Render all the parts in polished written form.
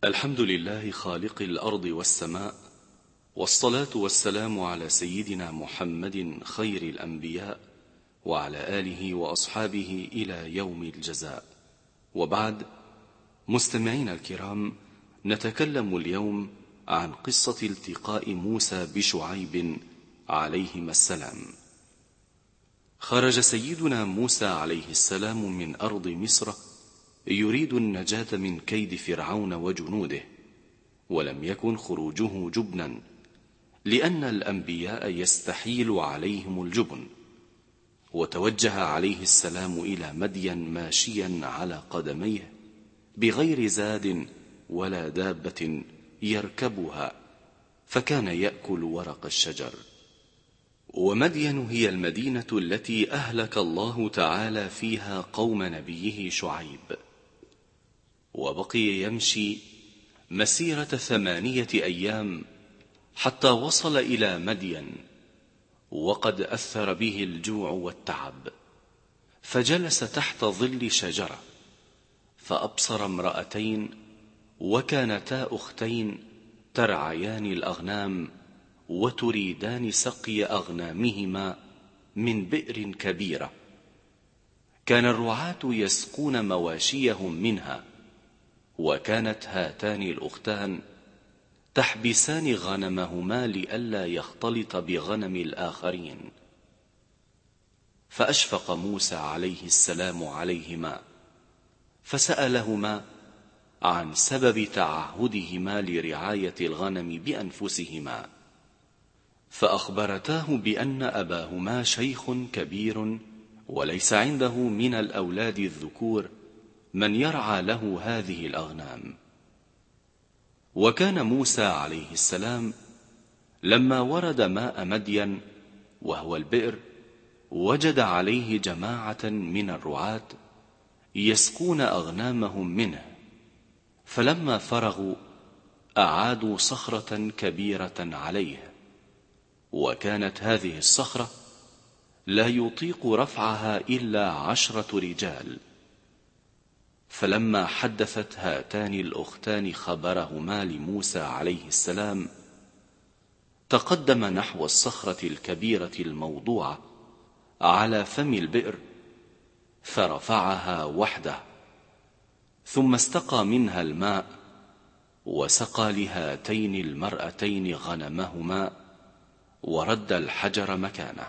الحمد لله خالق الأرض والسماء، والصلاة والسلام على سيدنا محمد خير الأنبياء وعلى آله وأصحابه إلى يوم الجزاء. وبعد، مستمعين الكرام، نتكلم اليوم عن قصة التقاء موسى بشعيب عليهما السلام. خرج سيدنا موسى عليه السلام من أرض مصر يريد النجاة من كيد فرعون وجنوده، ولم يكن خروجه جبنا، لأن الأنبياء يستحيل عليهم الجبن. وتوجه عليه السلام إلى مدين ماشيا على قدميه بغير زاد ولا دابة يركبها، فكان يأكل ورق الشجر. ومدين هي المدينة التي أهلك الله تعالى فيها قوم نبيه شعيب. وبقي يمشي مسيرة 8 أيام حتى وصل إلى مدين، وقد أثر به الجوع والتعب، فجلس تحت ظل شجرة، فأبصر امرأتين وكانتا أختين ترعيان الأغنام وتريدان سقي أغنامهما من بئر كبيرة. كان الرعاة يسقون مواشيهم منها، وكانت هاتان الأختان تحبسان غنمهما لئلا يختلط بغنم الآخرين. فأشفق موسى عليه السلام عليهما، فسألهما عن سبب تعهدهما لرعاية الغنم بأنفسهما، فأخبرتاه بأن أباهما شيخ كبير، وليس عنده من الأولاد الذكور من يرعى له هذه الأغنام. وكان موسى عليه السلام لما ورد ماء مدين وهو البئر، وجد عليه جماعة من الرعاة يسقون أغنامهم منه، فلما فرغوا أعادوا صخرة كبيرة عليه، وكانت هذه الصخرة لا يطيق رفعها إلا 10 رجال. فلما حدثت هاتان الأختان خبرهما لموسى عليه السلام، تقدم نحو الصخرة الكبيرة الموضوعة على فم البئر، فرفعها وحده، ثم استقى منها الماء، وسقى لهاتين المرأتين غنمهما، ورد الحجر مكانه.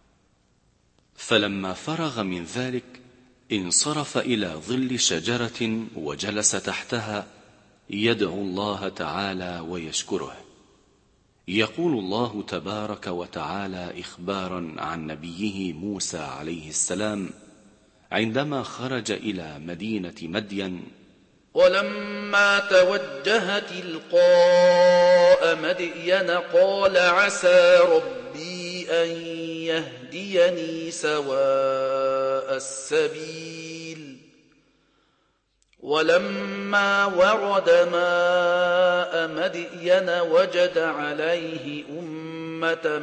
فلما فرغ من ذلك انصرف إلى ظل شجرة وجلس تحتها يدعو الله تعالى ويشكره. يقول الله تبارك وتعالى إخبارا عن نبيه موسى عليه السلام عندما خرج إلى مدينة مدين: ولما توجه تلقاء مدين قال عسى ربي أن يهديني سواء السبيل. ولما ورد ماء مدين وجد عليه أمة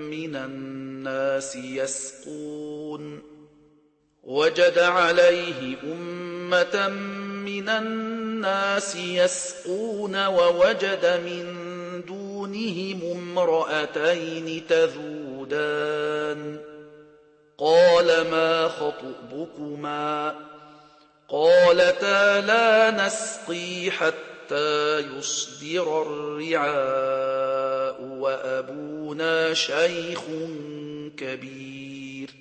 من الناس يسقون، ووجد من دونهم امرأتين تذودان. قال ما خطبكما؟ قالتا لا نسقي حتى يصدر الرعاء، وأبونا شيخ كبير.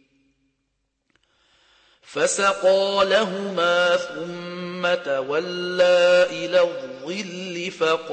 فسقى لهما ثم تولى إلى الظل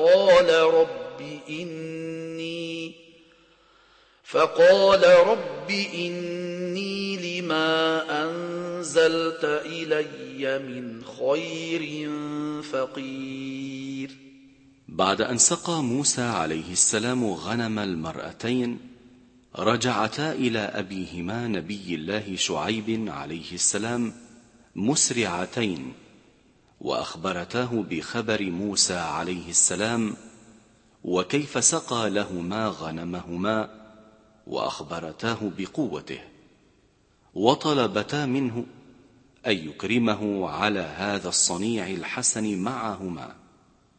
فقال رب إني لما أنزلت إلي من خير فقير. بعد أن سقى موسى عليه السلام غنم المرأتين، رجعتا إلى أبيهما نبي الله شعيب عليه السلام مسرعتين، وأخبرتاه بخبر موسى عليه السلام وكيف سقى لهما غنمهما، وأخبرتاه بقوته، وطلبتا منه أن يكرمه على هذا الصنيع الحسن معهما.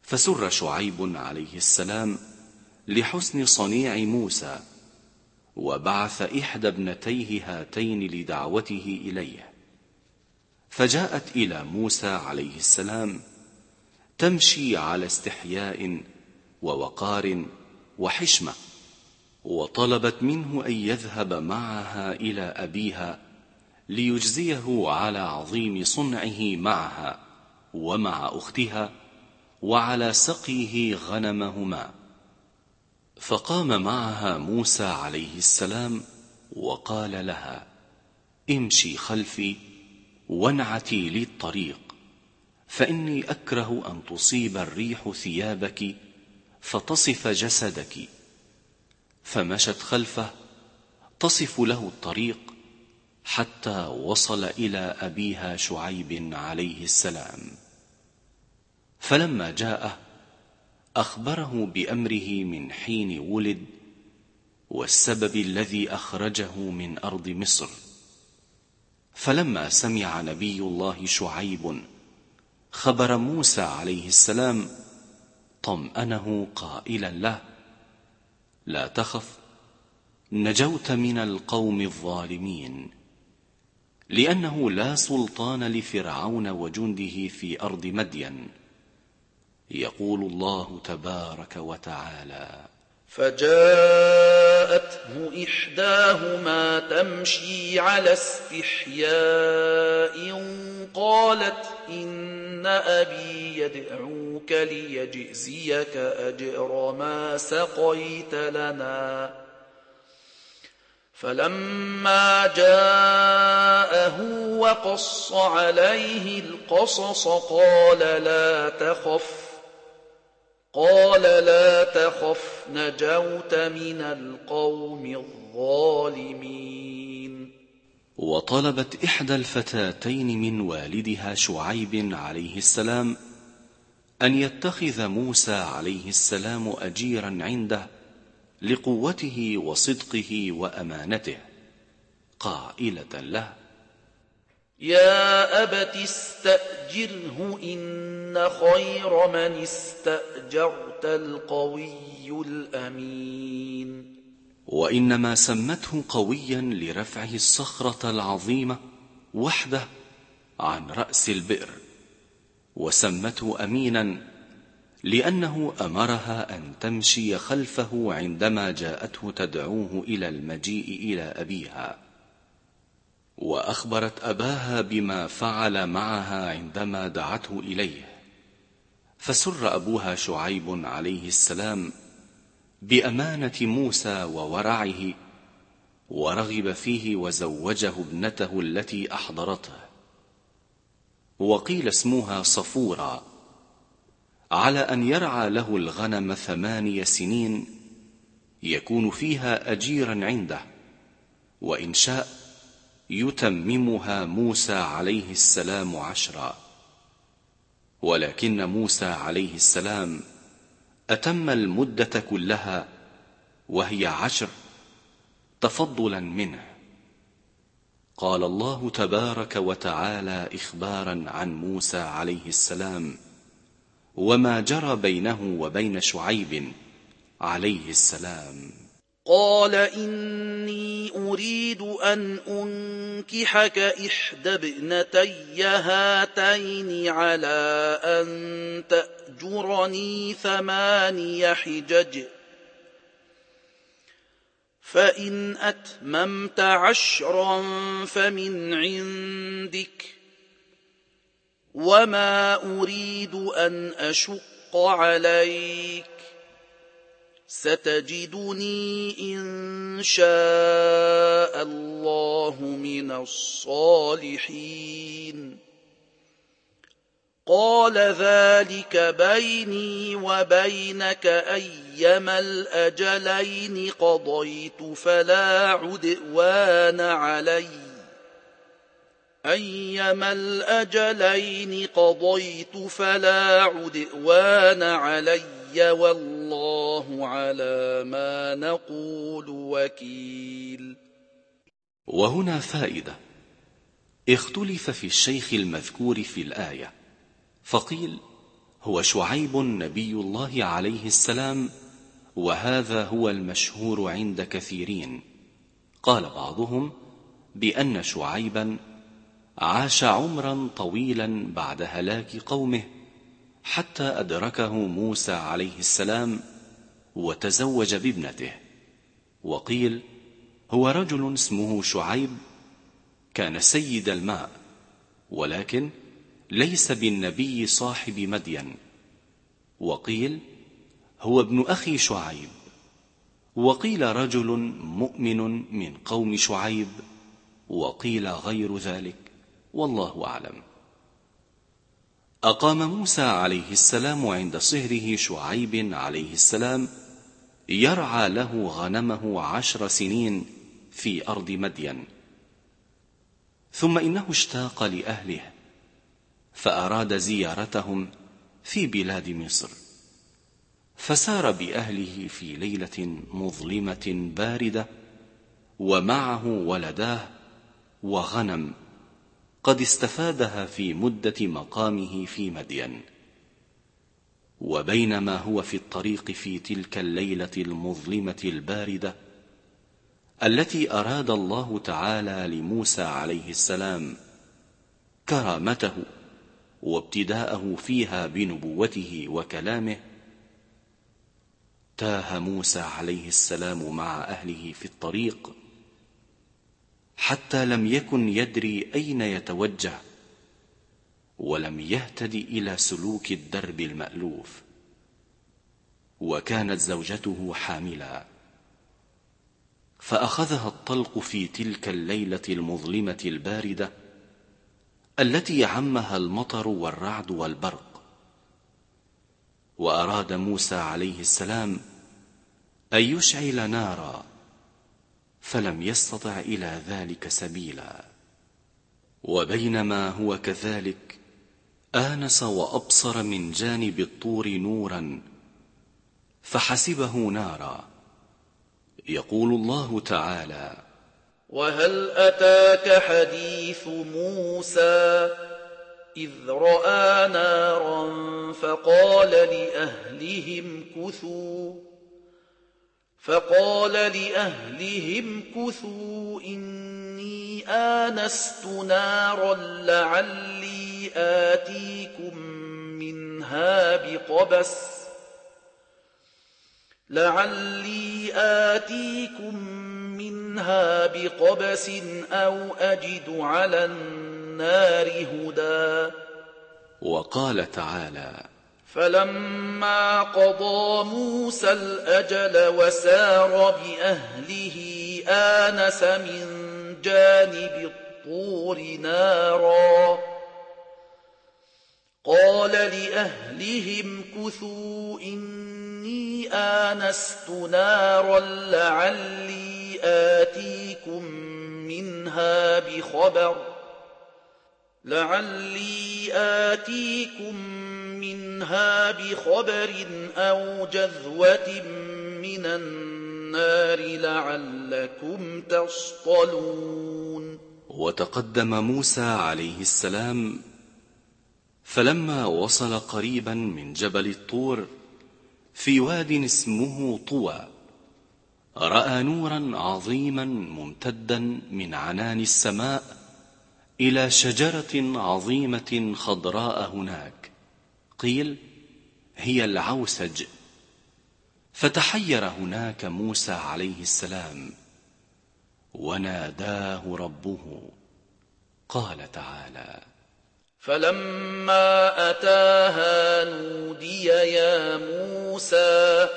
فسر شعيب عليه السلام لحسن صنيع موسى، وبعث إحدى ابنتيه هاتين لدعوته إليه، فجاءت إلى موسى عليه السلام تمشي على استحياء ووقار وحشمة، وطلبت منه أن يذهب معها إلى أبيها ليجزيه على عظيم صنعه معها ومع أختها وعلى سقيه غنمهما. فقام معها موسى عليه السلام وقال لها: امشي خلفي وانعتي لي الطريق، فإني أكره أن تصيب الريح ثيابك فتصف جسدك. فمشت خلفه تصف له الطريق حتى وصل إلى أبيها شعيب عليه السلام. فلما جاءه أخبره بأمره من حين ولد والسبب الذي أخرجه من أرض مصر. فلما سمع نبي الله شعيب خبر موسى عليه السلام طمأنه قائلا له: لا تخف، نجوت من القوم الظالمين، لأنه لا سلطان لفرعون وجنده في أرض مدين. يقول الله تبارك وتعالى: فجاءته إحداهما تمشي على استحياء قالت إن أبي يدعوك ليجزيك أجر ما سقيت لنا. فلما جاءه وقص عليه القصص قال لا تخف نجوت من القوم الظالمين. وطلبت إحدى الفتاتين من والدها شعيب عليه السلام أن يتخذ موسى عليه السلام أجيرا عنده لقوته وصدقه وأمانته، قائلة له: يا أبت استأجره إن خير من استأجرت القوي الأمين. وإنما سمته قويا لرفعه الصخرة العظيمة وحده عن رأس البئر، وسمته أمينا لأنه أمرها أن تمشي خلفه عندما جاءته تدعوه إلى المجيء إلى أبيها، وأخبرت أباها بما فعل معها عندما دعته إليه. فسر أبوها شعيب عليه السلام بأمانة موسى وورعه، ورغب فيه وزوجه ابنته التي أحضرته، وقيل اسمها صفورا، على أن يرعى له الغنم 8 سنين يكون فيها أجيرا عنده، وإن شاء يتممها موسى عليه السلام 10. ولكن موسى عليه السلام أتم المدة كلها وهي 10 تفضلا منه. قال الله تبارك وتعالى إخبارا عن موسى عليه السلام وما جرى بينه وبين شعيب عليه السلام: قال إني أريد أن أنكحك إحدى ابنتي هاتين على أن تأجرني 8 حجج، فإن أتممت 10 فمن عندك، وما أريد أن أشق عليك، ستجدني إن شاء الله من الصالحين. قال ذلك بيني وبينك أيما الأجلين قضيت فلا عدوان علي والله على ما نقول وكيل. وهنا فائدة: اختلف في الشيخ المذكور في الآية، فقيل هو شعيب نبي الله عليه السلام، وهذا هو المشهور عند كثيرين. قال بعضهم بأن شعيبا عاش عمرا طويلا بعد هلاك قومه حتى أدركه موسى عليه السلام وتزوج بابنته. وقيل هو رجل اسمه شعيب كان سيد الماء، ولكن ليس بالنبي صاحب مدين. وقيل هو ابن أخي شعيب. وقيل رجل مؤمن من قوم شعيب، وقيل غير ذلك، والله أعلم. أقام موسى عليه السلام عند صهره شعيب عليه السلام يرعى له غنمه 10 سنين في أرض مدين. ثم إنه اشتاق لأهله فأراد زيارتهم في بلاد مصر، فسار بأهله في ليلة مظلمة باردة ومعه ولداه وغنم قد استفادها في مدة مقامه في مدين. وبينما هو في الطريق في تلك الليلة المظلمة الباردة التي أراد الله تعالى لموسى عليه السلام كرامته وابتداءه فيها بنبوته وكلامه، تاه موسى عليه السلام مع أهله في الطريق حتى لم يكن يدري أين يتوجه، ولم يهتد إلى سلوك الدرب المألوف. وكانت زوجته حاملا، فأخذها الطلق في تلك الليلة المظلمة الباردة التي عمها المطر والرعد والبرق. وأراد موسى عليه السلام أن يشعل نارا، فلم يستطع إلى ذلك سبيلا. وبينما هو كذلك آنس وأبصر من جانب الطور نورا فحسبه نارا. يقول الله تعالى: وهل أتاك حديث موسى إذ رأى نارا فقال لأهلهم كثوا إني آنست نارا لعلي آتيكم منها بقبس أو أجد على النار هدى. وقال تعالى: فلما قضى موسى الأجل وسار بأهله آنس من جانب الطور نارا قال لأهلهم كثوا إني آنست نارا لعلي آتيكم منها بخبر أو جذوة من النار لعلكم تصطلون. وتقدم موسى عليه السلام، فلما وصل قريبا من جبل الطور في واد اسمه طوى، رأى نورا عظيما ممتدا من عنان السماء إلى شجرة عظيمة خضراء هناك، قيل هي العوسج. فتحير هناك موسى عليه السلام وناداه ربه. قال تعالى: فلما أتاها نودي يا موسى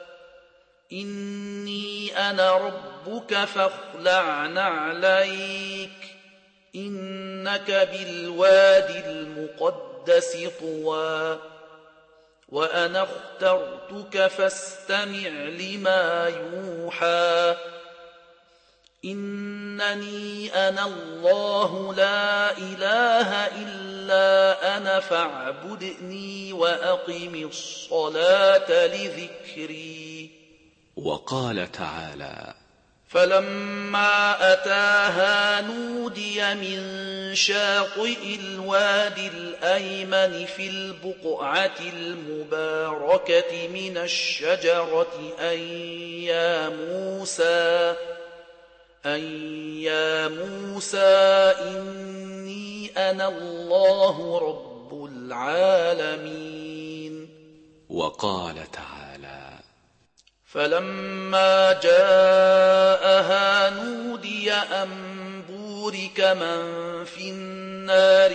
إني أنا ربك فاخلع نعليك إنك بالوادي المقدس طوى وأنا اخترتك فاستمع لما يوحى إنني أنا الله لا إله إلا أنا فاعبدني وأقم الصلاة لذكري. وقال تعالى: فلما أتاها نودي من شاطئ الوادي الأيمن في البقعة المباركة من الشجرة أن يا موسى إني أنا الله رب العالمين. وقال تعالى: فلما جاءها نودي أن بورك من في النار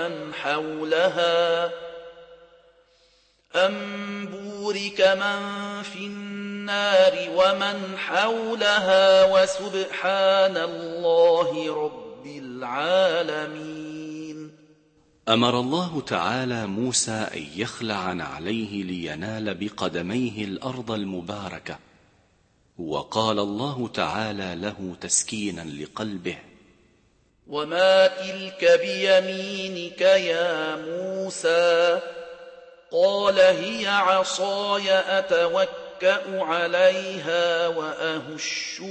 ومن حولها وسبحان الله رب العالمين. أمر الله تعالى موسى أن يخلع عليه لينال بقدميه الأرض المباركة، وقال الله تعالى له تسكينا لقلبه: وما تلك بيمينك يا موسى؟ قال هي عصاي أتوكأ عليها وأهش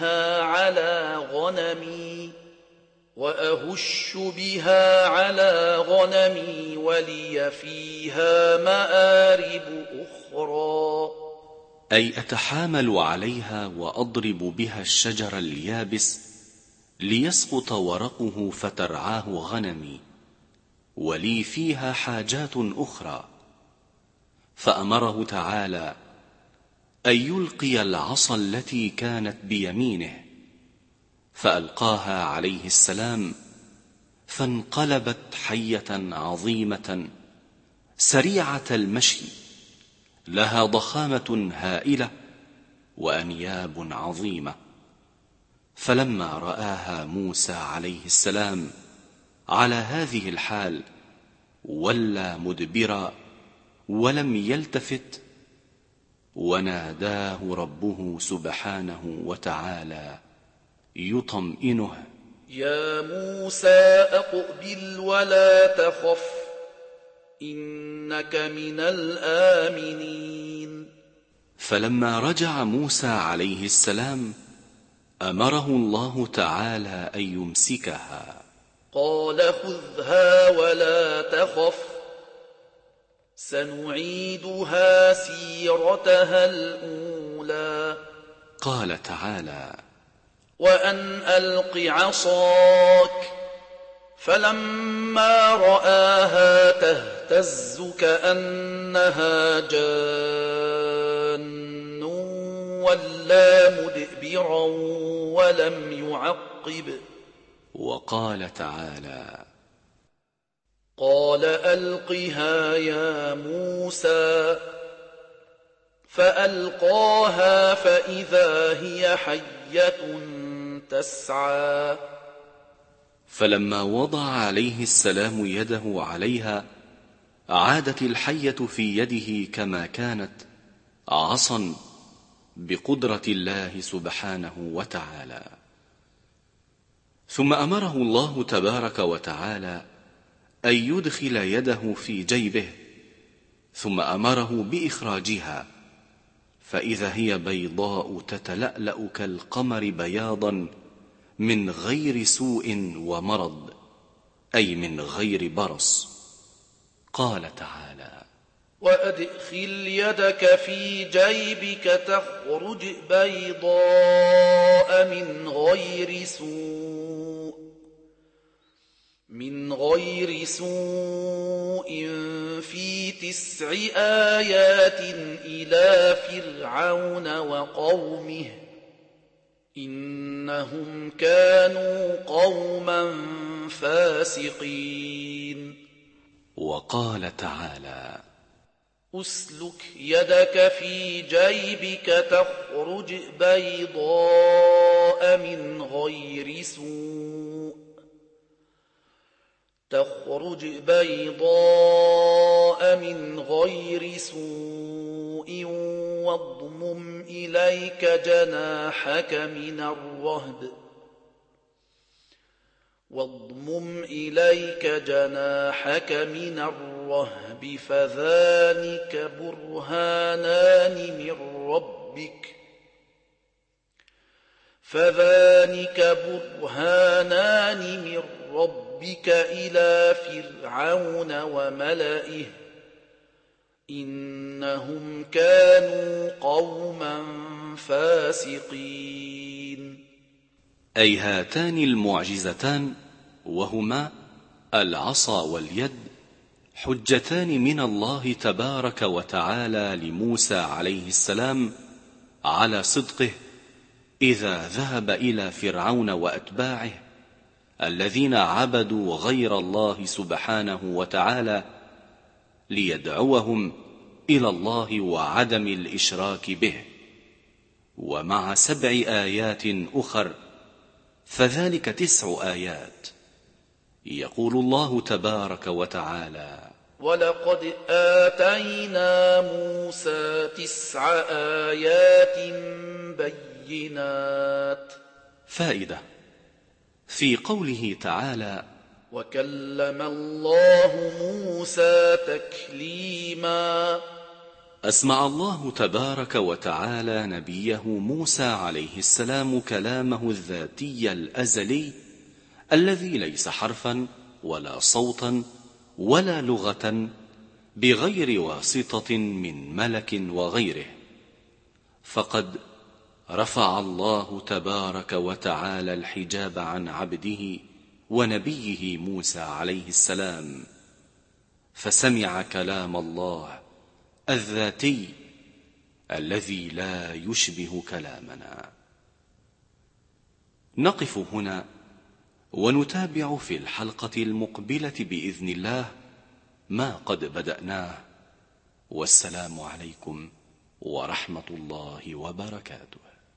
بها على غنمي ولي فيها مآرب أخرى. أي أتحامل عليها وأضرب بها الشجر اليابس ليسقط ورقه فترعاه غنمي، ولي فيها حاجات أخرى. فأمره تعالى أن يلقي العصا التي كانت بيمينه، فألقاها عليه السلام، فانقلبت حية عظيمة سريعة المشي، لها ضخامة هائلة وأنياب عظيمة. فلما رآها موسى عليه السلام على هذه الحال ولى مدبرا ولم يلتفت، وناداه ربه سبحانه وتعالى يطمئنه: يا موسى أقبل ولا تخف إنك من الآمنين. فلما رجع موسى عليه السلام أمره الله تعالى أن يمسكها. قال خذها ولا تخف سنعيدها سيرتها الأولى. قال تعالى: وأن ألق عصاك، فلما رآها تهتز كأنها جان ولا مدبرا ولم يعقب. وقال تعالى: قال ألقها يا موسى، فألقاها فإذا هي حية تسعى. فلما وضع عليه السلام يده عليها عادت الحية في يده كما كانت، عصا بقدرة الله سبحانه وتعالى. ثم أمره الله تبارك وتعالى أن يدخل يده في جيبه، ثم أمره بإخراجها، فإذا هي بيضاء تتلألأ كالقمر بياضا من غير سوء ومرض، أي من غير برص. قال تعالى: وأدخل يدك في جيبك تخرج بيضاء من غير سوء في 9 آيات إلى فرعون وقومه إنهم كانوا قوما فاسقين. وقال تعالى: أسلك يدك في جيبك تخرج بيضاء من غير سوء واضمم إليك جناحك من الرهب فذلك برهانان من ربك فذلك برهانان من ربك إلى فرعون وملئه إنهم كانوا قوما فاسقين. أي هاتان المعجزتان وهما العصا واليد حجتان من الله تبارك وتعالى لموسى عليه السلام على صدقه إذا ذهب إلى فرعون وأتباعه الذين عبدوا غير الله سبحانه وتعالى ليدعوهم إلى الله وعدم الإشراك به، ومع 7 آيات أخر فذلك 9 آيات. يقول الله تبارك وتعالى: ولقد آتينا موسى 9 آيات بينات. فائدة: في قوله تعالى: وكلم الله موسى تكليما، أسمع الله تبارك وتعالى نبيه موسى عليه السلام كلامه الذاتي الأزلي الذي ليس حرفا ولا صوتا ولا لغة بغير واسطة من ملك وغيره، فقد رفع الله تبارك وتعالى الحجاب عن عبده ونبيه موسى عليه السلام، فسمع كلام الله الذاتي الذي لا يشبه كلامنا. نقف هنا ونتابع في الحلقة المقبلة بإذن الله ما قد بدأناه، والسلام عليكم ورحمة الله وبركاته.